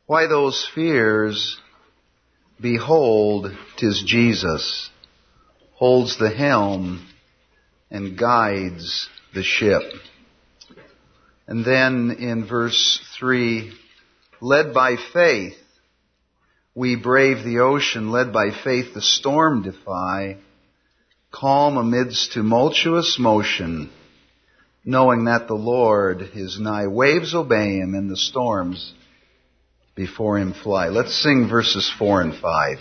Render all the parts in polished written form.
Why those fears? Behold, 'tis Jesus, holds the helm and guides the ship. And then in verse 3, led by faith, we brave the ocean, led by faith the storm defy, calm amidst tumultuous motion, knowing that the Lord is nigh. Waves obey Him and the storms before Him fly. Let's sing verses 4 and 5.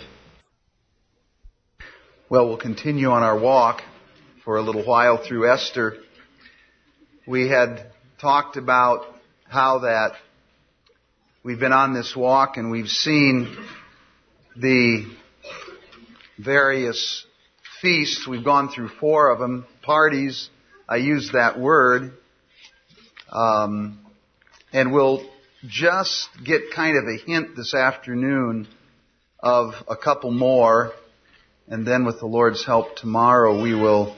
Well, we'll continue on our walk for a little while through Esther. We had talked about how that we've been on this walk and we've seen the various feasts. We've gone through 4 of them. Parties, I use that word. And we'll just get kind of a hint this afternoon of a couple more. And then with the Lord's help tomorrow, we will,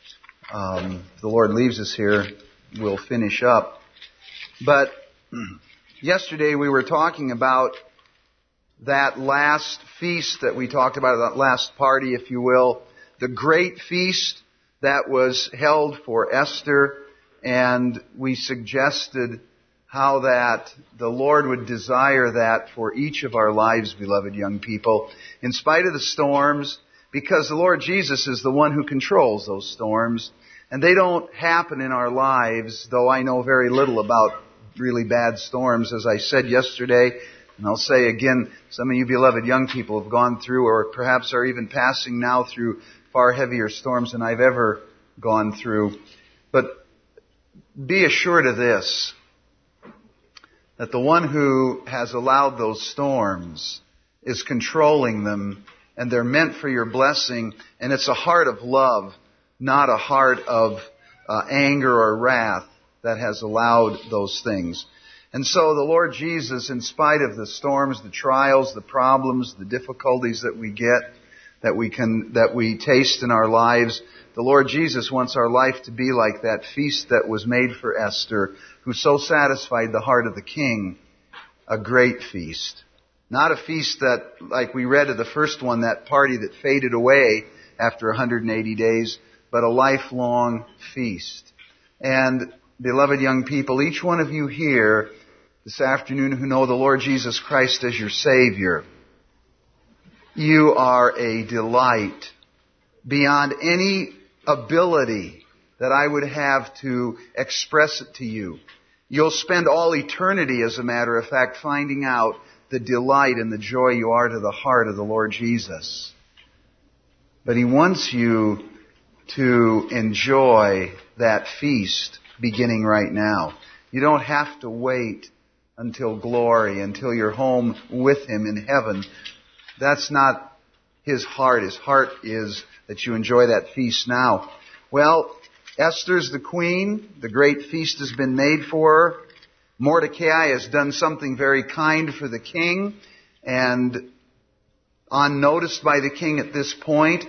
if the Lord leaves us here, we'll finish up. But yesterday we were talking about that last feast that we talked about, that last party, if you will, the great feast that was held for Esther, and we suggested how that the Lord would desire that for each of our lives, beloved young people, in spite of the storms, because the Lord Jesus is the one who controls those storms, and they don't happen in our lives, though I know very little about really bad storms, as I said yesterday. And I'll say again, some of you beloved young people have gone through or perhaps are even passing now through far heavier storms than I've ever gone through. But be assured of this, that the one who has allowed those storms is controlling them, and they're meant for your blessing, and it's a heart of love, not a heart of anger or wrath that has allowed those things. And so the Lord Jesus, in spite of the storms, the trials, the problems, the difficulties that we get, that we taste in our lives, the Lord Jesus wants our life to be like that feast that was made for Esther, who so satisfied the heart of the king, a great feast. Not a feast that, like we read of the first one, that party that faded away after 180 days, but a lifelong feast. And beloved young people, each one of you here this afternoon who know the Lord Jesus Christ as your Savior, you are a delight beyond any ability that I would have to express it to you. You'll spend all eternity, as a matter of fact, finding out the delight and the joy you are to the heart of the Lord Jesus. But He wants you to enjoy that feast beginning right now. You don't have to wait until glory, until you're home with Him in heaven. That's not His heart. His heart is that you enjoy that feast now. Well, Esther's the queen. The great feast has been made for her. Mordecai has done something very kind for the king, and unnoticed by the king at this point.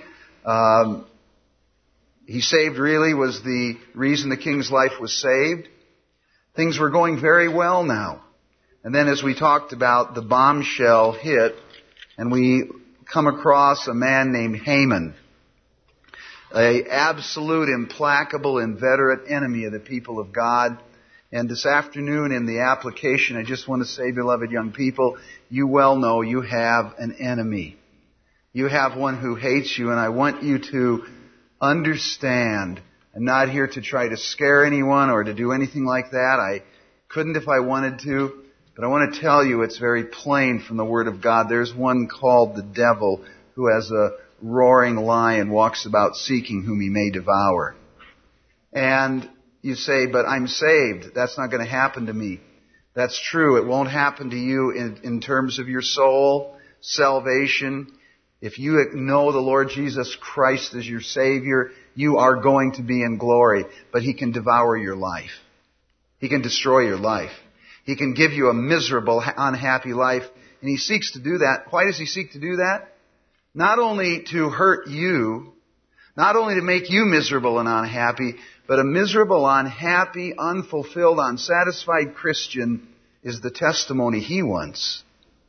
He saved really was the reason the king's life was saved. Things were going very well now. And then as we talked about, the bombshell hit, and we come across a man named Haman, an absolute, implacable, inveterate enemy of the people of God. And this afternoon in the application, I just want to say, beloved young people, you well know you have an enemy. You have one who hates you, and I want you to understand. I'm not here to try to scare anyone or to do anything like that. I couldn't if I wanted to. But I want to tell you it's very plain from the Word of God. There's one called the devil who as a roaring lion walks about seeking whom he may devour. And you say, but I'm saved. That's not going to happen to me. That's true. It won't happen to you in terms of your soul, salvation. If you know the Lord Jesus Christ as your Savior, you are going to be in glory. But He can devour your life. He can destroy your life. He can give you a miserable, unhappy life. And He seeks to do that. Why does He seek to do that? Not only to hurt you, not only to make you miserable and unhappy, but a miserable, unhappy, unfulfilled, unsatisfied Christian is the testimony he wants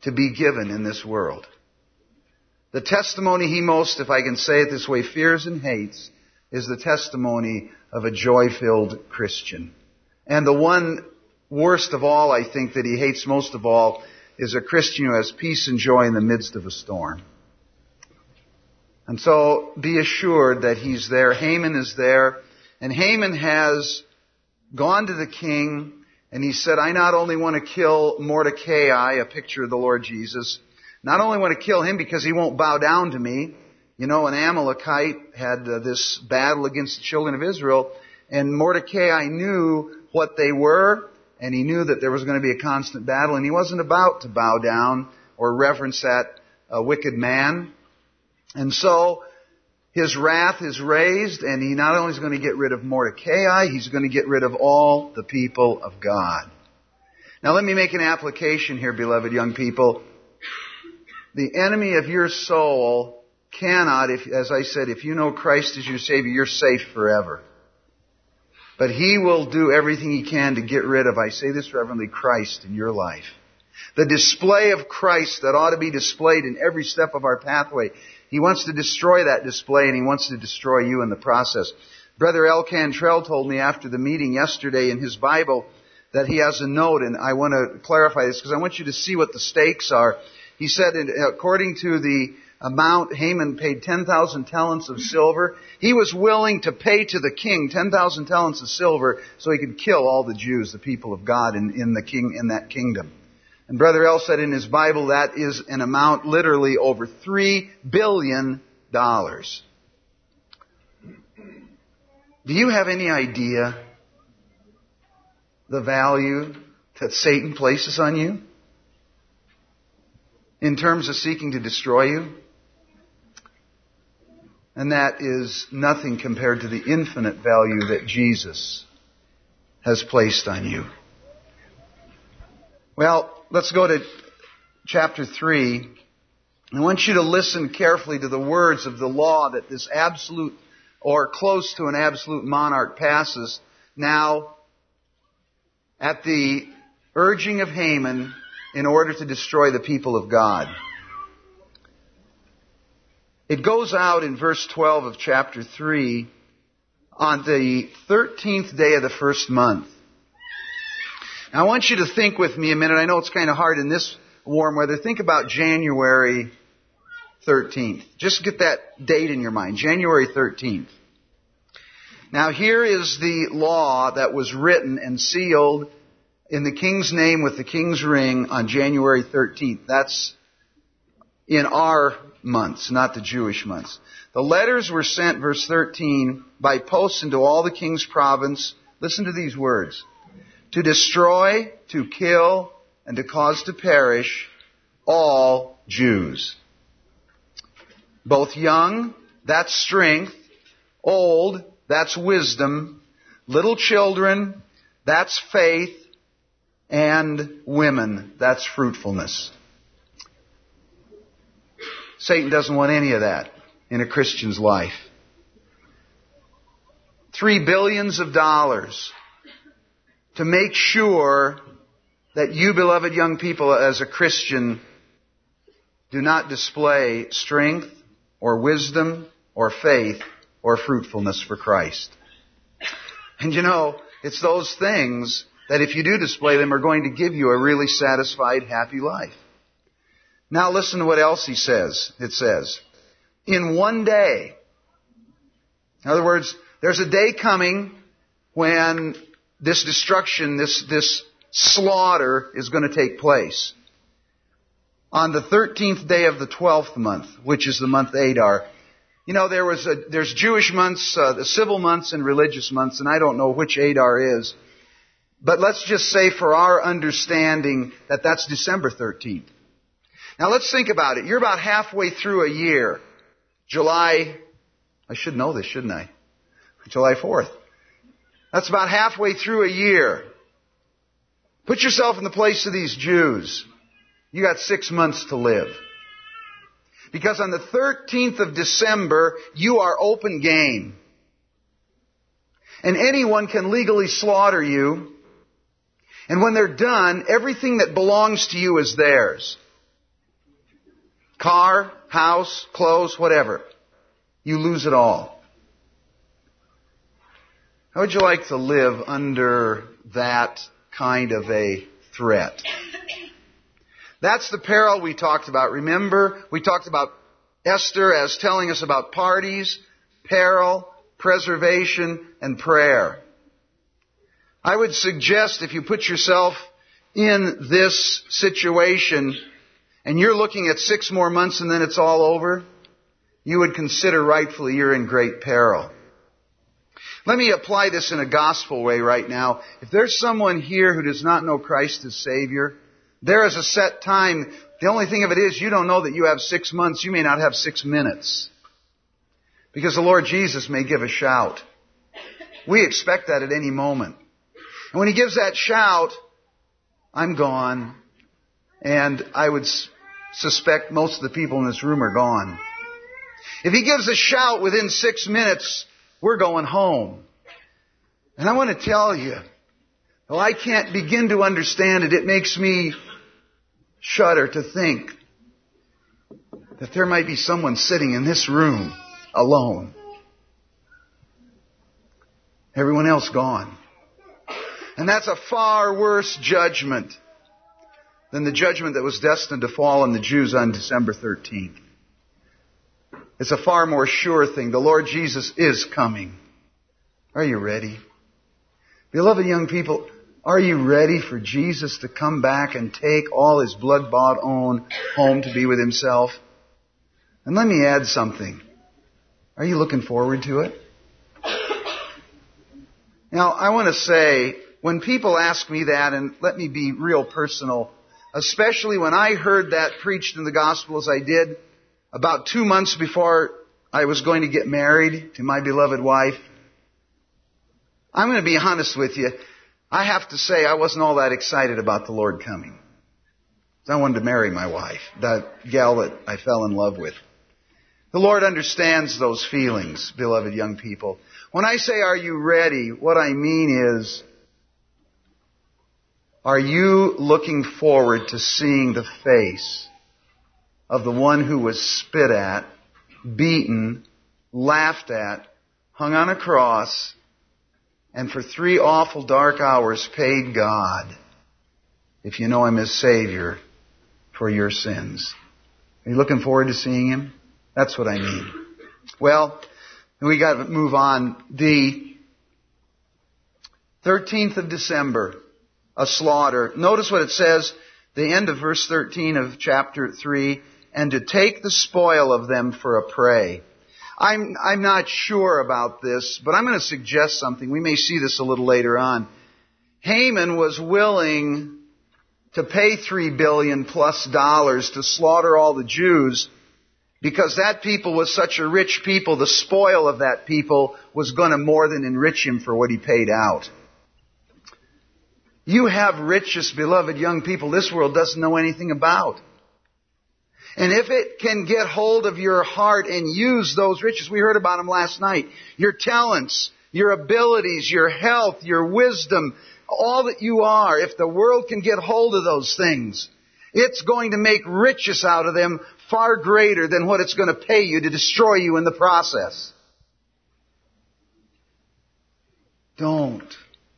to be given in this world. The testimony he most, if I can say it this way, fears and hates is the testimony of a joy-filled Christian. And the one worst of all, I think, that he hates most of all is a Christian who has peace and joy in the midst of a storm. And so be assured that he's there. Haman is there. And Haman has gone to the king and he said, I not only want to kill Mordecai, a picture of the Lord Jesus, not only want to kill him because he won't bow down to me. You know, an Amalekite had this battle against the children of Israel, and Mordecai knew what they were, and he knew that there was going to be a constant battle, and he wasn't about to bow down or reverence that wicked man. And so his wrath is raised, and he not only is going to get rid of Mordecai, he's going to get rid of all the people of God. Now let me make an application here, beloved young people. The enemy of your soul cannot, as I said, if you know Christ as your Savior, you're safe forever. But he will do everything he can to get rid of, I say this reverently, Christ in your life. The display of Christ that ought to be displayed in every step of our pathway. He wants to destroy that display, and he wants to destroy you in the process. Brother L. Cantrell told me after the meeting yesterday in his Bible that he has a note, and I want to clarify this because I want you to see what the stakes are. He said, according to the amount, Haman paid 10,000 talents of silver. He was willing to pay to the king 10,000 talents of silver so he could kill all the Jews, the people of God in that kingdom. And Brother L said in his Bible that is an amount literally over $3 billion. Do you have any idea the value that Satan places on you in terms of seeking to destroy you? And that is nothing compared to the infinite value that Jesus has placed on you. Well, let's go to chapter 3. I want you to listen carefully to the words of the law that this absolute or close to an absolute monarch passes. Now, at the urging of Haman in order to destroy the people of God. It goes out in verse 12 of chapter 3 on the 13th day of the first month. Now, I want you to think with me a minute. I know it's kind of hard in this warm weather. Think about January 13th. Just get that date in your mind, January 13th. Now, here is the law that was written and sealed in the king's name with the king's ring on January 13th. That's in our months, not the Jewish months. The letters were sent, verse 13, by post into all the king's province. Listen to these words. To destroy, to kill, and to cause to perish all Jews. Both young, that's strength. Old, that's wisdom. Little children, that's faith. And women, that's fruitfulness. Satan doesn't want any of that in a Christian's life. $3 billion to make sure that you, beloved young people, as a Christian, do not display strength or wisdom or faith or fruitfulness for Christ. And you know, it's those things that if you do display them are going to give you a really satisfied, happy life. Now listen to what else he says. It says, in one day. In other words, there's a day coming when this destruction, this slaughter is going to take place. On the 13th day of the 12th month, which is the month Adar. You know, there's Jewish months, the civil months and religious months, and I don't know which Adar is. But let's just say for our understanding that that's December 13th. Now let's think about it. You're about halfway through a year. I should know this, shouldn't I? July 4th. That's about halfway through a year. Put yourself in the place of these Jews. You got 6 months to live. Because on the 13th of December, you are open game. And anyone can legally slaughter you. And when they're done, everything that belongs to you is theirs. car, house, clothes, whatever. You lose it all. How would you like to live under that kind of a threat? That's the peril we talked about. Remember, we talked about Esther as telling us about parties, peril, preservation, and prayer. I would suggest if you put yourself in this situation and you're looking at 6 more months and then it's all over, you would consider rightfully you're in great peril. Let me apply this in a gospel way right now. If there's someone here who does not know Christ as Savior, there is a set time. The only thing of it is you don't know that you have 6 months. You may not have 6 minutes. Because the Lord Jesus may give a shout. We expect that at any moment. And when He gives that shout, I'm gone. And I would suspect most of the people in this room are gone. If He gives a shout within 6 minutes, we're going home. And I want to tell you, though I can't begin to understand it, it makes me shudder to think that there might be someone sitting in this room alone. Everyone else gone. And that's a far worse judgment than the judgment that was destined to fall on the Jews on December 13th. It's a far more sure thing. The Lord Jesus is coming. Are you ready? Beloved young people, are you ready for Jesus to come back and take all His blood-bought own home to be with Himself? And let me add something. Are you looking forward to it? Now, I want to say, when people ask me that, and let me be real personal, especially when I heard that preached in the gospel as I did about 2 months before I was going to get married to my beloved wife, I'm going to be honest with you. I have to say I wasn't all that excited about the Lord coming. I wanted to marry my wife, that gal that I fell in love with. The Lord understands those feelings, beloved young people. When I say, are you ready? What I mean is, are you looking forward to seeing the face of the one who was spit at, beaten, laughed at, hung on a cross, and for 3 awful dark hours paid God, if you know Him as Savior, for your sins? Are you looking forward to seeing Him? That's what I mean. Well, we got to move on. The 13th of December, a slaughter. Notice what it says, the end of verse 13 of chapter 3, and to take the spoil of them for a prey. I'm not sure about this, but I'm going to suggest something. We may see this a little later on. Haman was willing to pay $3 billion plus to slaughter all the Jews because that people was such a rich people, the spoil of that people was going to more than enrich him for what he paid out. You have riches, beloved young people, this world doesn't know anything about. And if it can get hold of your heart and use those riches, we heard about them last night, your talents, your abilities, your health, your wisdom, all that you are, if the world can get hold of those things, it's going to make riches out of them far greater than what it's going to pay you to destroy you in the process. Don't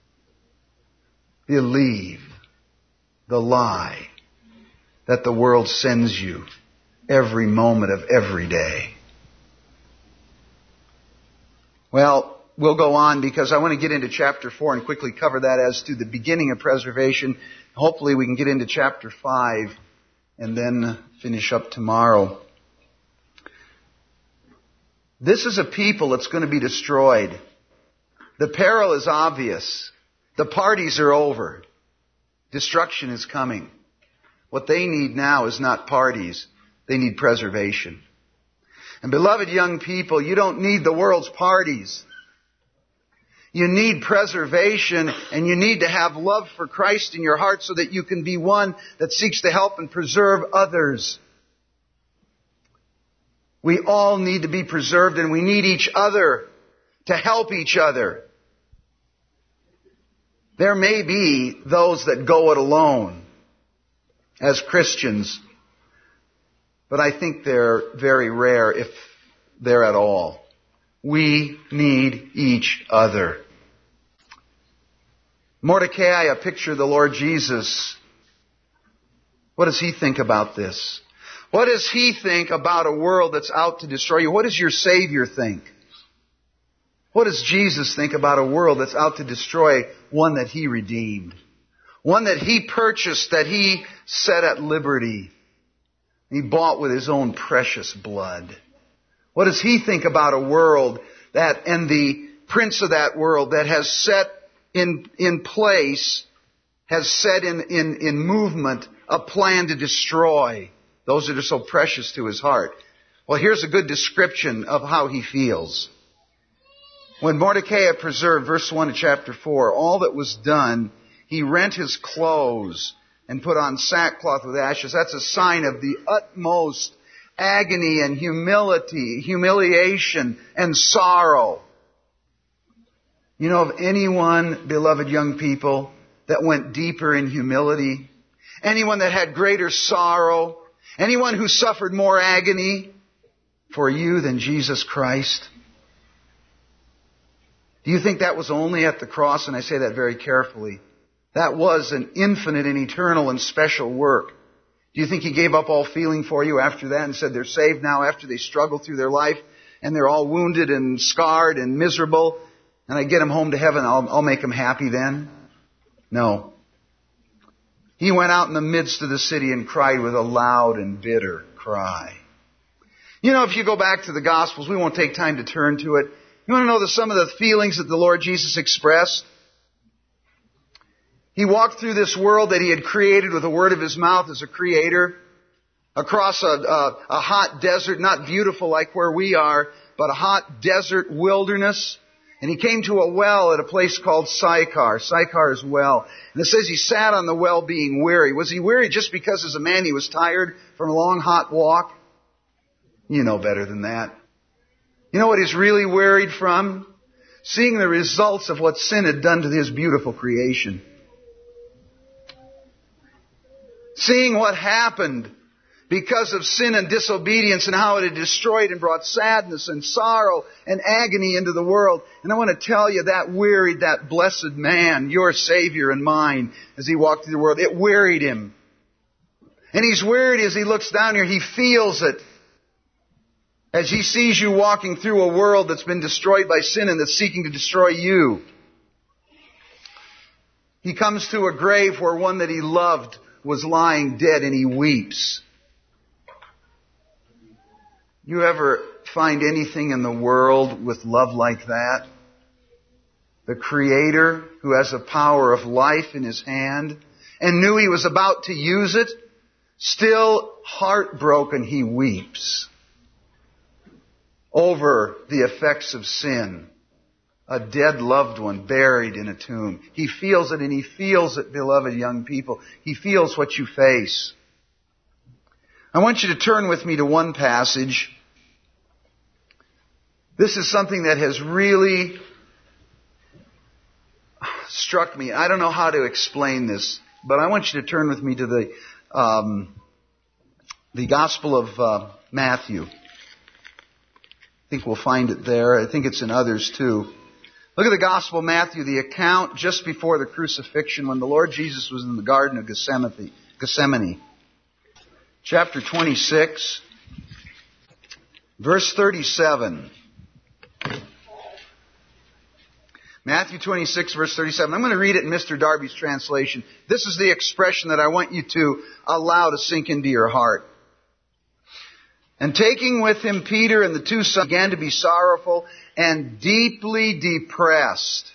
believe the lie that the world sends you every moment of every day. Well, we'll go on because I want to get into chapter 4 and quickly cover that as to the beginning of preservation. Hopefully we can get into chapter 5 and then finish up tomorrow. This is a people that's going to be destroyed. The peril is obvious. The parties are over. Destruction is coming. What they need now is not parties. They need preservation. And beloved young people, you don't need the world's parties. You need preservation, and you need to have love for Christ in your heart so that you can be one that seeks to help and preserve others. We all need to be preserved, and we need each other to help each other. There may be those that go it alone as Christians. but I think they're very rare if they're at all. We need each other. Mordecai, a picture of the Lord Jesus. What does he think about this? What does he think about a world that's out to destroy you? What does your Savior think? What does Jesus think about a world that's out to destroy one that He redeemed? One that He purchased, that He set at liberty. He bought with His own precious blood. What does He think about a world that, and the prince of that world that has set in place, has set in movement a plan to destroy those that are so precious to His heart? Well, here's a good description of how he feels. When Mordecai had preserved, verse 1 of chapter 4, all that was done, he rent his clothes and put on sackcloth with ashes. That's a sign of the utmost agony and humiliation and sorrow. You know of anyone, beloved young people, that went deeper in humility? Anyone that had greater sorrow? Anyone who suffered more agony for you than Jesus Christ? Do you think that was only at the cross? And I say that very carefully. That was an infinite and eternal and special work. Do you think He gave up all feeling for you after that and said they're saved now after they struggle through their life and they're all wounded and scarred and miserable, and I get them home to heaven, I'll make them happy then? No. He went out in the midst of the city and cried with a loud and bitter cry. You know, if you go back to the Gospels, we won't take time to turn to it. You want to know some of the feelings that the Lord Jesus expressed? He walked through this world that He had created with the word of His mouth as a creator, across a hot desert, not beautiful like where we are, but a hot desert wilderness. And He came to a well at a place called Sychar. Sychar's well. And it says He sat on the well being weary. Was He weary just because as a man He was tired from a long hot walk? You know better than that. You know what He's really wearied from? Seeing the results of what sin had done to His beautiful creation. Seeing what happened because of sin and disobedience and how it had destroyed and brought sadness and sorrow and agony into the world. And I want to tell you, that wearied that blessed man, your Savior and mine, as He walked through the world. It wearied Him. And He's wearied as He looks down here. He feels it. As He sees you walking through a world that's been destroyed by sin and that's seeking to destroy you. He comes to a grave where one that He loved was lying dead, and He weeps. You ever find anything in the world with love like that? The Creator, who has the power of life in His hand and knew He was about to use it, still heartbroken, He weeps over the effects of sin. A dead loved one buried in a tomb. He feels it, and He feels it, beloved young people. He feels what you face. I want you to turn with me to one passage. This is something that has really struck me. I don't know how to explain this, but I want you to turn with me to the Gospel of Matthew. I think we'll find it there. I think it's in others too. Look at the Gospel of Matthew, the account just before the crucifixion when the Lord Jesus was in the Garden of Gethsemane. Chapter 26, verse 37. Matthew 26, verse 37. I'm going to read it in Mr. Darby's translation. This is the expression that I want you to allow to sink into your heart. And taking with Him Peter and the two sons, began to be sorrowful and deeply depressed.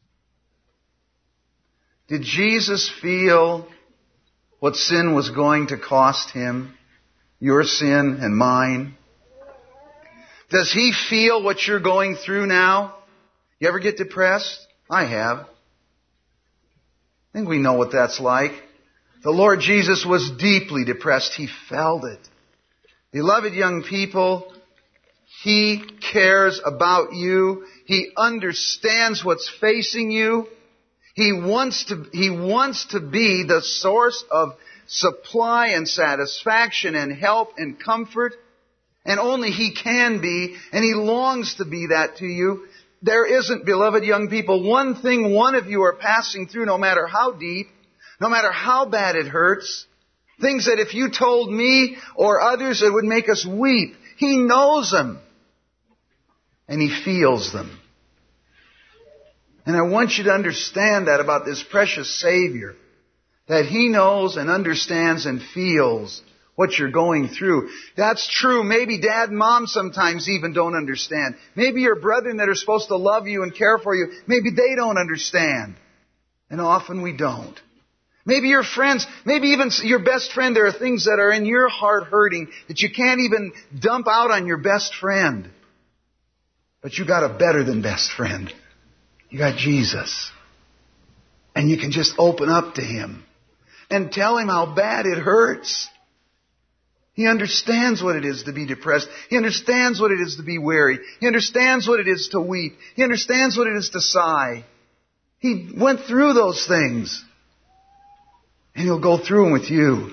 Did Jesus feel what sin was going to cost Him? Your sin and mine? Does He feel what you're going through now? You ever get depressed? I have. I think we know what that's like. The Lord Jesus was deeply depressed. He felt it. Beloved young people, He cares about you. He understands what's facing you. He wants to be the source of supply and satisfaction and help and comfort. And only He can be, and He longs to be that to you. There isn't, beloved young people, one thing one of you are passing through, no matter how deep, no matter how bad it hurts. Things that if you told me or others, it would make us weep. He knows them. And He feels them. And I want you to understand that about this precious Savior. That He knows and understands and feels what you're going through. That's true. Maybe dad and mom sometimes even don't understand. Maybe your brethren that are supposed to love you and care for you, maybe they don't understand. And often we don't. Maybe your friends, maybe even your best friend, there are things that are in your heart hurting that you can't even dump out on your best friend. But you got a better than best friend. You got Jesus. And you can just open up to Him and tell Him how bad it hurts. He understands what it is to be depressed. He understands what it is to be weary. He understands what it is to weep. He understands what it is to sigh. He went through those things. And He'll go through them with you.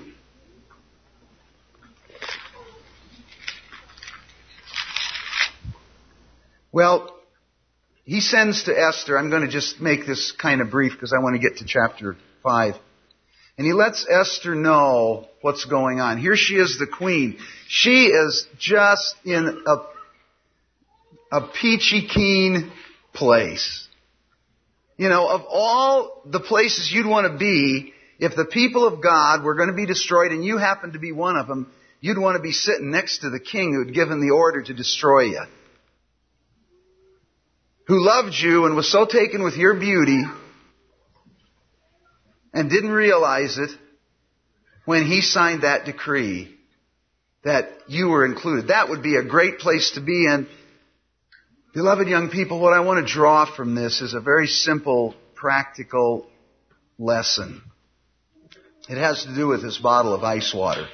Well, He sends to Esther. I'm going to just make this kind of brief because I want to get to chapter 5. And He lets Esther know what's going on. Here she is, the queen. She is just in a peachy keen place. You know, of all the places you'd want to be, if the people of God were going to be destroyed and you happened to be one of them, you'd want to be sitting next to the king who had given the order to destroy you. Who loved you and was so taken with your beauty and didn't realize it when He signed that decree that you were included. That would be a great place to be in. Beloved young people, what I want to draw from this is a very simple, practical lesson. It has to do with this bottle of ice water.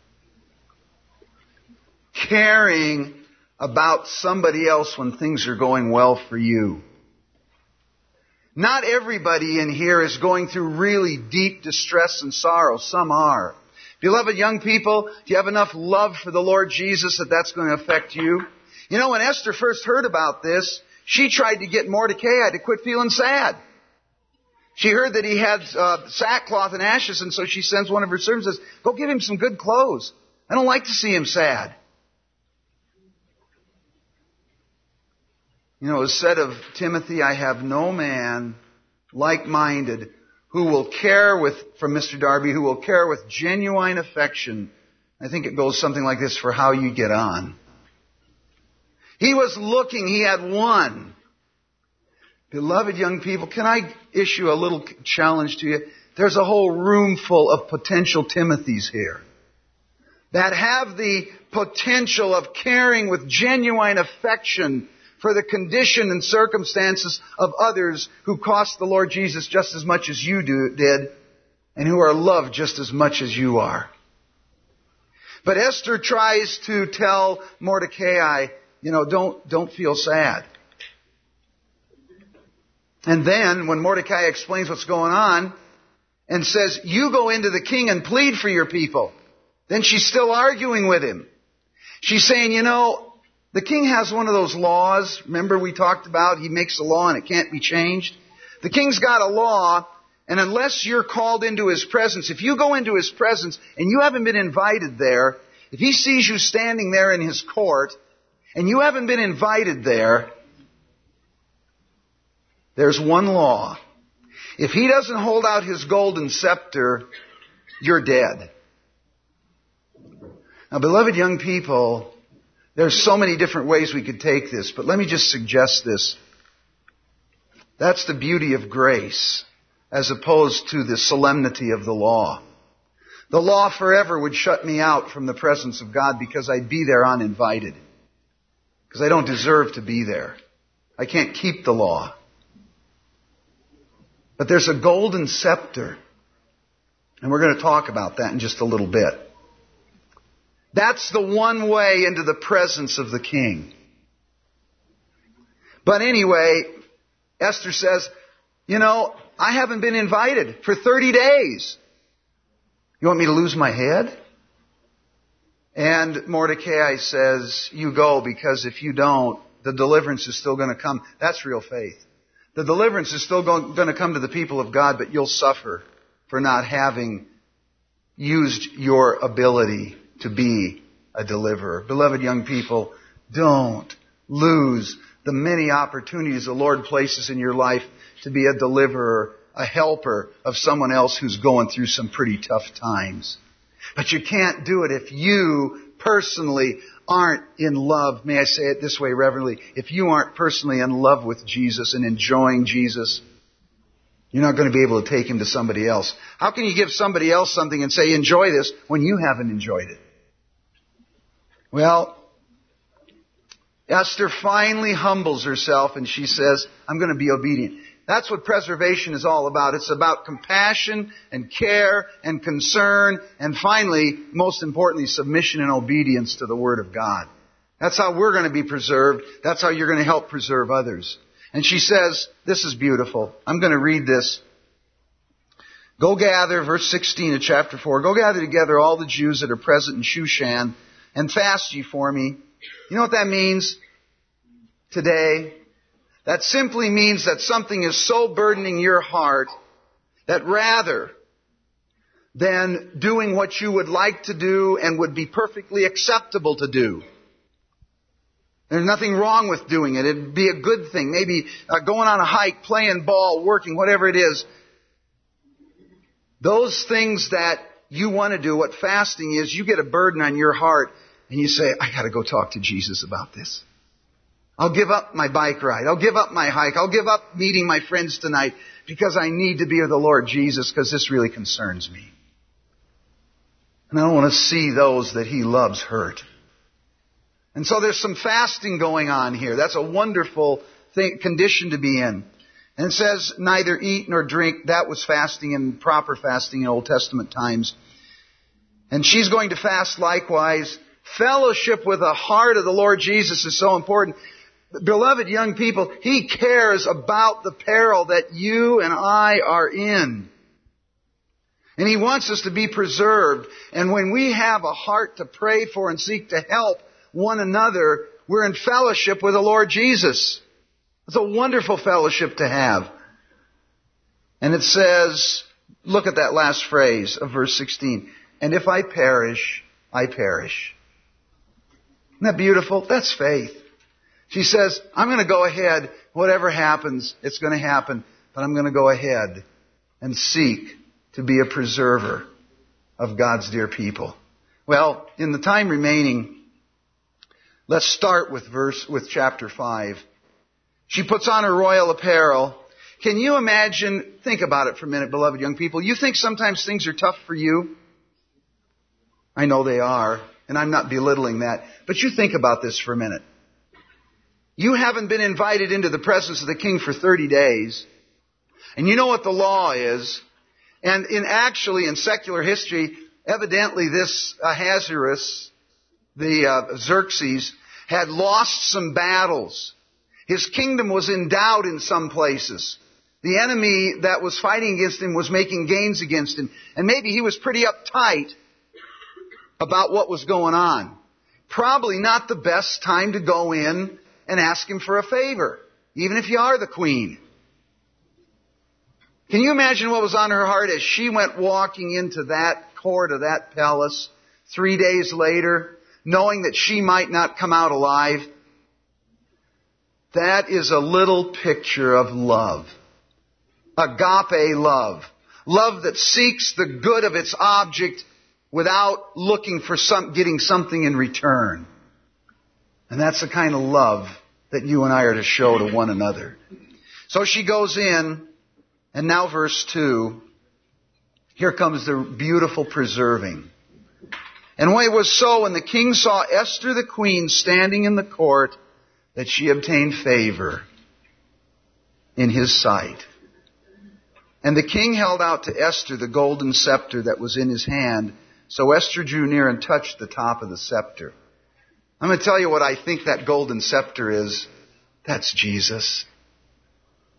Caring about somebody else when things are going well for you. Not everybody in here is going through really deep distress and sorrow. Some are. Beloved young people, do you have enough love for the Lord Jesus that that's going to affect you? You know, when Esther first heard about this, she tried to get Mordecai to quit feeling sad. She heard that he had sackcloth and ashes, and so she sends one of her servants and says, go give him some good clothes. I don't like to see him sad. You know, it was said of Timothy, I have no man like-minded who will care from Mr. Darby, who will care with genuine affection. I think it goes something like this, for how you get on. He was looking, he had one. Beloved young people, can I issue a little challenge to you? There's a whole room full of potential Timothys here that have the potential of caring with genuine affection for the condition and circumstances of others who cost the Lord Jesus just as much as you did, and who are loved just as much as you are. But Esther tries to tell Mordecai, you know, don't feel sad. And then, when Mordecai explains what's going on, and says, you go into the king and plead for your people, then she's still arguing with him. She's saying, you know, the king has one of those laws. Remember we talked about he makes a law and it can't be changed? The king's got a law, and unless you're called into his presence, if you go into his presence and you haven't been invited there, if he sees you standing there in his court and you haven't been invited there, there's one law. If he doesn't hold out his golden scepter, you're dead. Now, beloved young people, there's so many different ways we could take this, but let me just suggest this. That's the beauty of grace, as opposed to the solemnity of the law. The law forever would shut me out from the presence of God because I'd be there uninvited. Because I don't deserve to be there. I can't keep the law. But there's a golden scepter. And we're going to talk about that in just a little bit. That's the one way into the presence of the king. But anyway, Esther says, you know, I haven't been invited for 30 days. You want me to lose my head? And Mordecai says, you go, because if you don't, the deliverance is still going to come. That's real faith. The deliverance is still going to come to the people of God, but you'll suffer for not having used your ability to be a deliverer. Beloved young people, don't lose the many opportunities the Lord places in your life to be a deliverer, a helper of someone else who's going through some pretty tough times. But you can't do it if you personally aren't in love. May I say it this way reverently? If you aren't personally in love with Jesus and enjoying Jesus, you're not going to be able to take Him to somebody else. How can you give somebody else something and say, enjoy this, when you haven't enjoyed it? Well, Esther finally humbles herself and she says, I'm going to be obedient. That's what preservation is all about. It's about compassion and care and concern and finally, most importantly, submission and obedience to the Word of God. That's how we're going to be preserved. That's how you're going to help preserve others. And she says, this is beautiful. I'm going to read this. Go gather, verse 16 of chapter 4, go gather together all the Jews that are present in Shushan and fast ye for me. You know what that means today? That simply means that something is so burdening your heart that rather than doing what you would like to do and would be perfectly acceptable to do, there's nothing wrong with doing it. It'd be a good thing. Maybe going on a hike, playing ball, working, whatever it is. Those things that you want to do, what fasting is, you get a burden on your heart and you say, I got to go talk to Jesus about this. I'll give up my bike ride. I'll give up my hike. I'll give up meeting my friends tonight because I need to be with the Lord Jesus because this really concerns me. And I don't want to see those that He loves hurt. And so there's some fasting going on here. That's a wonderful condition to be in. And it says, neither eat nor drink. That was fasting and proper fasting in Old Testament times. And she's going to fast likewise. Fellowship with the heart of the Lord Jesus is so important. Beloved young people, He cares about the peril that you and I are in. And He wants us to be preserved. And when we have a heart to pray for and seek to help one another, we're in fellowship with the Lord Jesus. It's a wonderful fellowship to have. And it says, look at that last phrase of verse 16. And if I perish, I perish. Isn't that beautiful? That's faith. She says, I'm going to go ahead. Whatever happens, it's going to happen. But I'm going to go ahead and seek to be a preserver of God's dear people. Well, in the time remaining, let's start with chapter 5. She puts on her royal apparel. Can you imagine, think about it for a minute, beloved young people. You think sometimes things are tough for you? I know they are, and I'm not belittling that. But you think about this for a minute. You haven't been invited into the presence of the king for 30 days. And you know what the law is. And in secular history, evidently this Ahasuerus, the Xerxes, had lost some battles. His kingdom was in doubt in some places. The enemy that was fighting against him was making gains against him. And maybe he was pretty uptight about what was going on. Probably not the best time to go in and ask him for a favor, even if you are the queen. Can you imagine what was on her heart as she went walking into that court of that palace 3 days later, knowing that she might not come out alive? That is a little picture of love. Agape love. Love that seeks the good of its object without looking for getting something in return. And that's the kind of love that you and I are to show to one another. So she goes in, and now verse 2. Here comes the beautiful preserving. And when it was so, when the king saw Esther the queen standing in the court, that she obtained favor in his sight. And the king held out to Esther the golden scepter that was in his hand. So Esther drew near and touched the top of the scepter. I'm going to tell you what I think that golden scepter is. That's Jesus.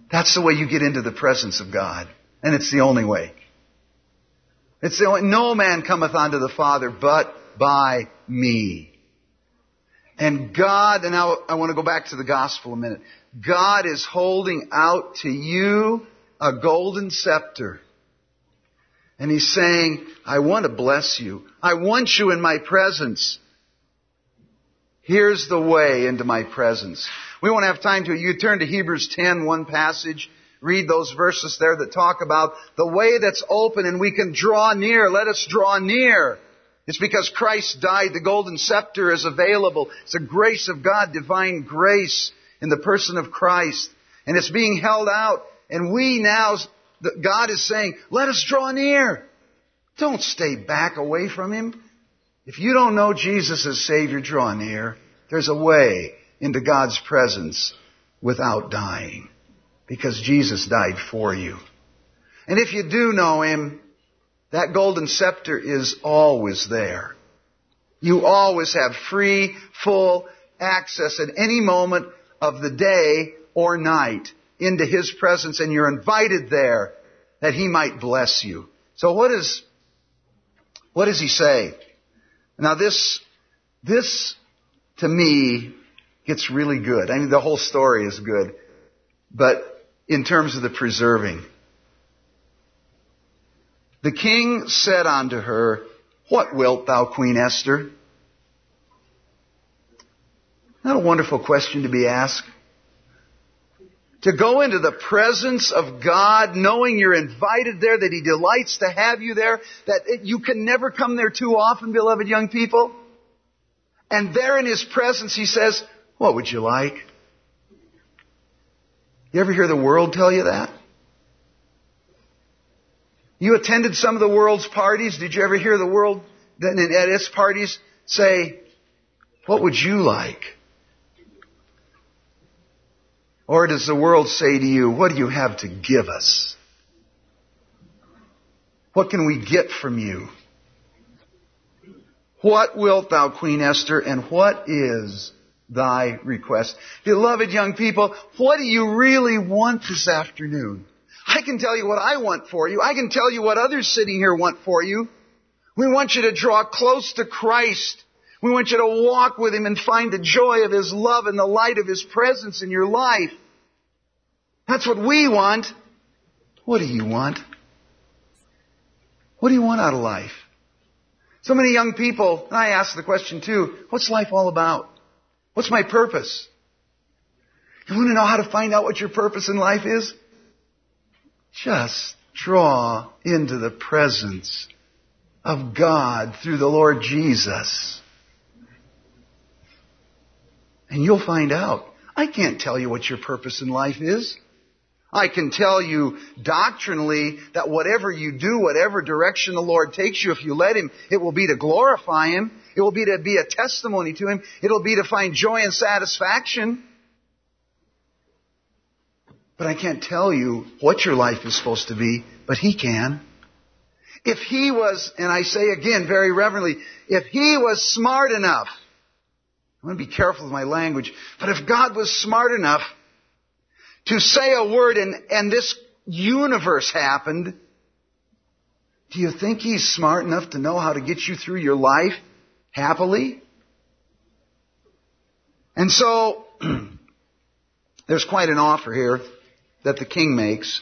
That's the way you get into the presence of God. And it's the only way. It's the only, no man cometh unto the Father but by me. And God, and now I want to go back to the gospel a minute. God is holding out to you a golden scepter. And He's saying, I want to bless you. I want you in my presence. Here's the way into my presence. We won't have time to. You turn to Hebrews 10, one passage. Read those verses there that talk about the way that's open and we can draw near. Let us draw near. It's because Christ died. The golden scepter is available. It's the grace of God, divine grace in the person of Christ. And it's being held out. And we now, God is saying, let us draw near. Don't stay back away from Him. If you don't know Jesus as Savior, draw near. There's a way into God's presence without dying. Because Jesus died for you. And if you do know Him, that golden scepter is always there. You always have free, full access at any moment of the day or night into His presence, and you're invited there that He might bless you. So what does He say? Now this to me gets really good. I mean, the whole story is good. But in terms of the preserving. The king said unto her, What wilt thou, Queen Esther? Isn't that a wonderful question to be asked? To go into the presence of God, knowing you're invited there, that He delights to have you there, that you can never come there too often, beloved young people. And there in His presence He says, What would you like? You ever hear the world tell you that? You attended some of the world's parties. Did you ever hear the world at its parties say, What would you like? Or does the world say to you, What do you have to give us? What can we get from you? What wilt thou, Queen Esther, and what is thy request? Beloved young people, what do you really want this afternoon? I can tell you what I want for you. I can tell you what others sitting here want for you. We want you to draw close to Christ. We want you to walk with Him and find the joy of His love and the light of His presence in your life. That's what we want. What do you want? What do you want out of life? So many young people, and I ask the question too, what's life all about? What's my purpose? You want to know how to find out what your purpose in life is? Just draw into the presence of God through the Lord Jesus. And you'll find out. I can't tell you what your purpose in life is. I can tell you doctrinally that whatever you do, whatever direction the Lord takes you, if you let Him, it will be to glorify Him. It will be to be a testimony to Him. It will be to find joy and satisfaction. But I can't tell you what your life is supposed to be, but He can. If He was, and I say again very reverently, if He was smart enough, I want to be careful with my language, but if God was smart enough to say a word and this universe happened, do you think He's smart enough to know how to get you through your life happily? And so, there's quite an offer here that the king makes.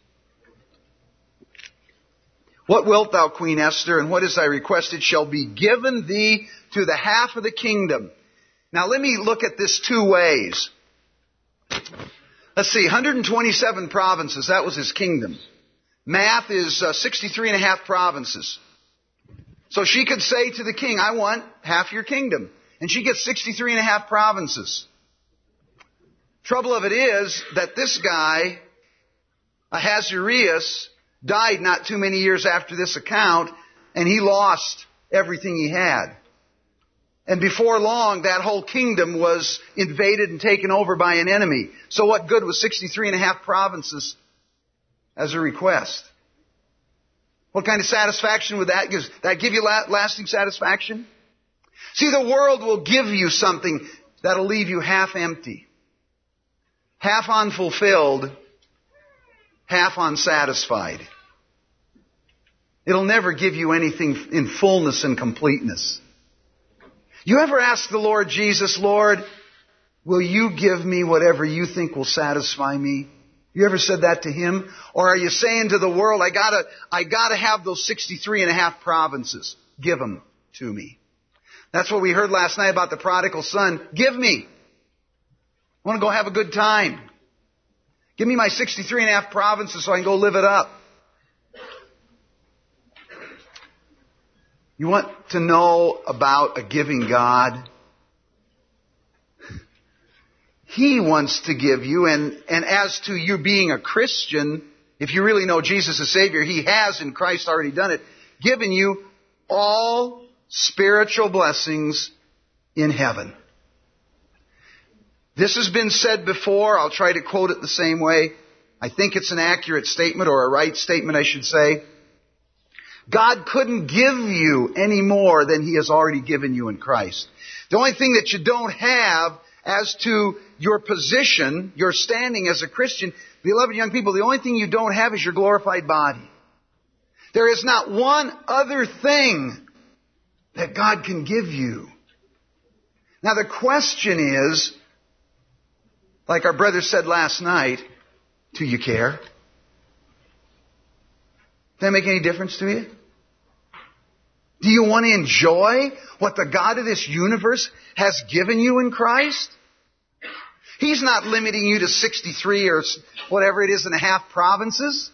What wilt thou, Queen Esther, and what is thy request? It shall be given thee to the half of the kingdom. Now let me look at this two ways. Let's see, 127 provinces, that was his kingdom. Math is 63 and a half provinces. So she could say to the king, I want half your kingdom. And she gets 63 and a half provinces. Trouble of it is that this guy, Ahasuerus, died not too many years after this account, and he lost everything he had. And before long, that whole kingdom was invaded and taken over by an enemy. So what good was 63 and a half provinces as a request? What kind of satisfaction would that give? That give you lasting satisfaction? See, the world will give you something that'll leave you half empty, half unfulfilled, half unsatisfied. It'll never give you anything in fullness and completeness. You ever ask the Lord Jesus, Lord, will you give me whatever you think will satisfy me? You ever said that to Him? Or are you saying to the world, I gotta have those 63 and a half provinces. Give them to me. That's what we heard last night about the prodigal son. Give me. I want to go have a good time. Give me my 63 and a half provinces so I can go live it up. You want to know about a giving God? He wants to give you, and as to you being a Christian, if you really know Jesus as Savior, He has in Christ already done it, given you all spiritual blessings in heaven. This has been said before. I'll try to quote it the same way. I think it's an accurate statement, or a right statement, I should say. God couldn't give you any more than He has already given you in Christ. The only thing that you don't have as to your position, your standing as a Christian, beloved young people, the only thing you don't have is your glorified body. There is not one other thing that God can give you. Now the question is, like our brother said last night, do you care? Does that make any difference to you? Do you want to enjoy what the God of this universe has given you in Christ? He's not limiting you to 63 or whatever it is and a half provinces.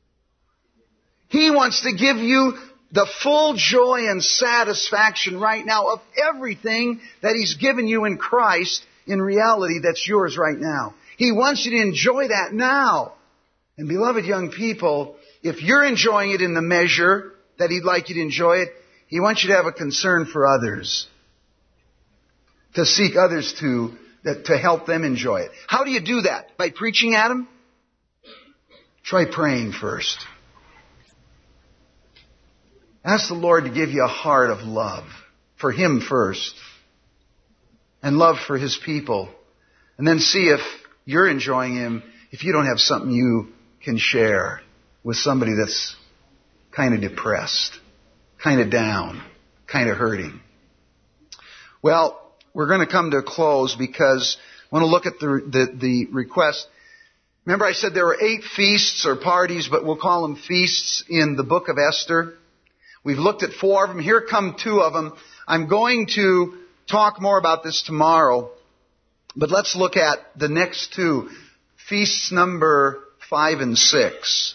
He wants to give you the full joy and satisfaction right now of everything that He's given you in Christ in reality that's yours right now. He wants you to enjoy that now. And beloved young people, if you're enjoying it in the measure that He'd like you to enjoy it, He wants you to have a concern for others. To seek others to help them enjoy it. How do you do that? By preaching at them? Try praying first. Ask the Lord to give you a heart of love for Him first. And love for His people. And then see if you're enjoying Him, if you don't have something you can share with somebody that's kind of depressed, kind of down, kind of hurting. Well, we're going to come to a close because I want to look at the request. Remember I said there were 8 feasts or parties, but we'll call them feasts in the book of Esther. We've looked at 4 of them. Here come 2 of them. I'm going to talk more about this tomorrow, but let's look at the next 2. Feasts number 5 and 6.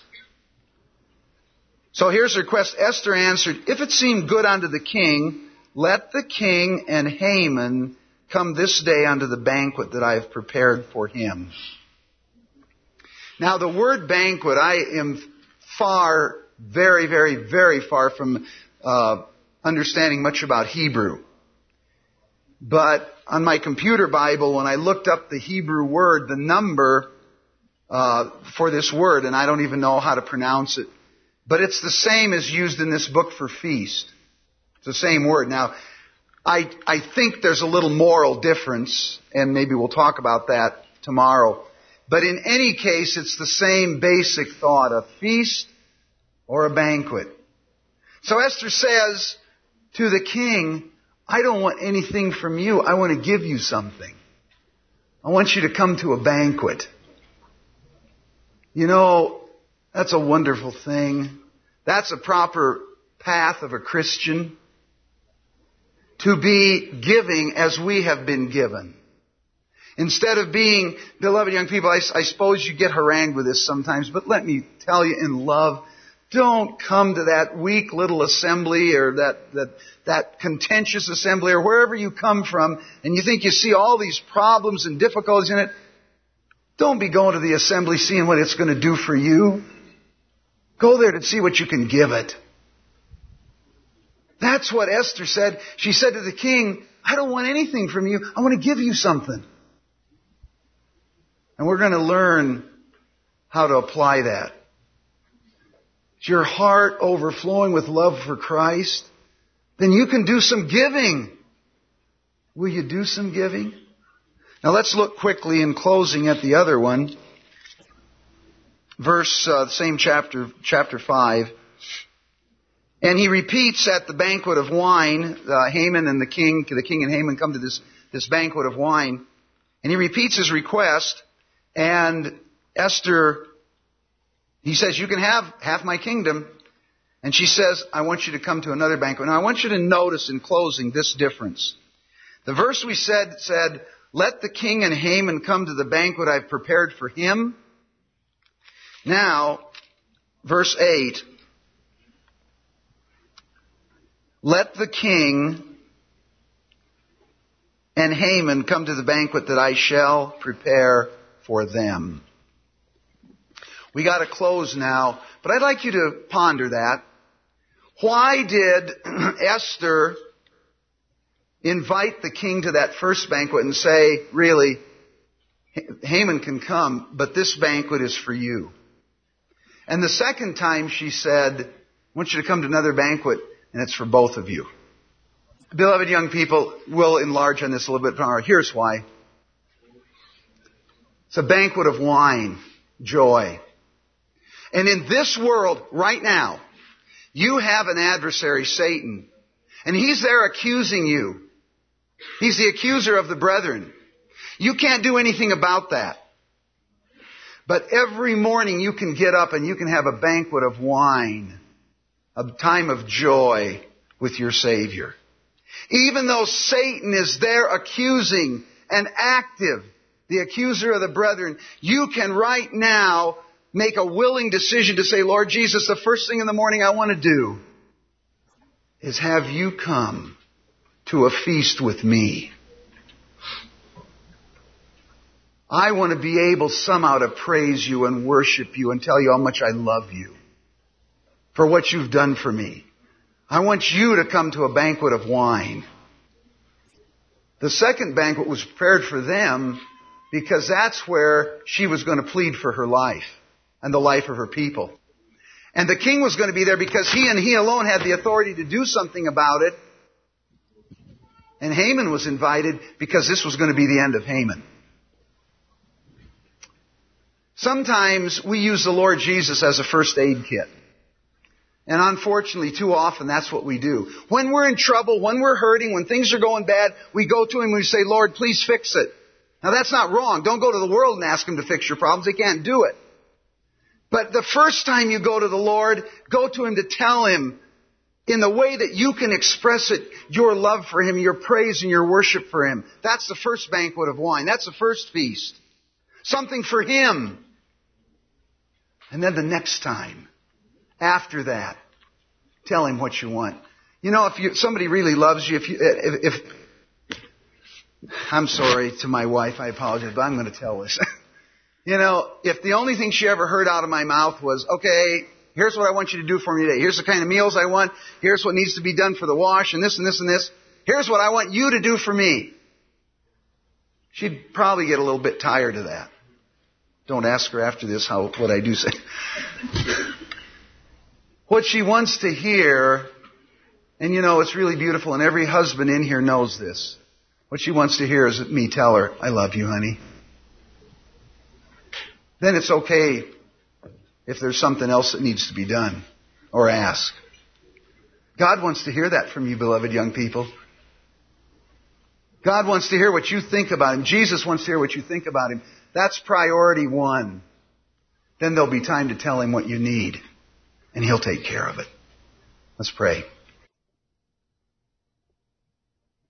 So here's the request. Esther answered, if it seemed good unto the king, let the king and Haman come this day unto the banquet that I have prepared for him. Now the word banquet, I am very, very, very far from understanding much about Hebrew. But on my computer Bible, when I looked up the Hebrew word, the number for this word, and I don't even know how to pronounce it, but it's the same as used in this book for feast. It's the same word. Now, I think there's a little moral difference, and maybe we'll talk about that tomorrow. But in any case, it's the same basic thought, a feast or a banquet. So Esther says to the king, I don't want anything from you. I want to give you something. I want you to come to a banquet. You know, that's a wonderful thing. That's a proper path of a Christian. To be giving as we have been given. Instead of being, beloved young people, I suppose you get harangued with this sometimes, but let me tell you in love, don't come to that weak little assembly or that contentious assembly or wherever you come from and you think you see all these problems and difficulties in it. Don't be going to the assembly seeing what it's going to do for you. Go there to see what you can give it. That's what Esther said. She said to the king, I don't want anything from you. I want to give you something. And we're going to learn how to apply that. Is your heart overflowing with love for Christ? Then you can do some giving. Will you do some giving? Now let's look quickly in closing at the other one. same chapter 5. And he repeats at the banquet of wine, Haman and the king and Haman come to this banquet of wine. And he repeats his request. And Esther, he says, you can have half my kingdom. And she says, I want you to come to another banquet. Now I want you to notice in closing this difference. The verse we said, let the king and Haman come to the banquet I've prepared for him. Now, verse 8, let the king and Haman come to the banquet that I shall prepare for them. We got to close now, but I'd like you to ponder that. Why did Esther invite the king to that first banquet and say, really, Haman can come, but this banquet is for you? And the second time she said, I want you to come to another banquet, and it's for both of you. Beloved young people, we'll enlarge on this a little bit more. Here's why. It's a banquet of wine, joy. And in this world, right now, you have an adversary, Satan. And he's there accusing you. He's the accuser of the brethren. You can't do anything about that. But every morning you can get up and you can have a banquet of wine, a time of joy with your Savior. Even though Satan is there accusing and active, the accuser of the brethren, you can right now make a willing decision to say, Lord Jesus, the first thing in the morning I want to do is have you come to a feast with me. I want to be able somehow to praise you and worship you and tell you how much I love you for what you've done for me. I want you to come to a banquet of wine. The second banquet was prepared for them because that's where she was going to plead for her life and the life of her people. And the king was going to be there because he and he alone had the authority to do something about it. And Haman was invited because this was going to be the end of Haman. Sometimes we use the Lord Jesus as a first aid kit. And unfortunately, too often, that's what we do. When we're in trouble, when we're hurting, when things are going bad, we go to Him and we say, Lord, please fix it. Now, that's not wrong. Don't go to the world and ask Him to fix your problems. They can't do it. But the first time you go to the Lord, go to Him to tell Him in the way that you can express it, your love for Him, your praise and your worship for Him. That's the first banquet of wine. That's the first feast. Something for Him. And then the next time, after that, tell Him what you want. You know, if somebody really loves you, if I'm sorry to my wife, I apologize, but I'm going to tell this. You know, if the only thing she ever heard out of my mouth was, okay, here's what I want you to do for me today. Here's the kind of meals I want. Here's what needs to be done for the wash and this and this and this. Here's what I want you to do for me. She'd probably get a little bit tired of that. Don't ask her after this what I do say. What she wants to hear, and you know, it's really beautiful, and every husband in here knows this. What she wants to hear is me tell her, I love you, honey. Then it's okay if there's something else that needs to be done or ask. God wants to hear that from you, beloved young people. God wants to hear what you think about Him. Jesus wants to hear what you think about Him. That's priority one. Then there'll be time to tell Him what you need, and He'll take care of it. Let's pray.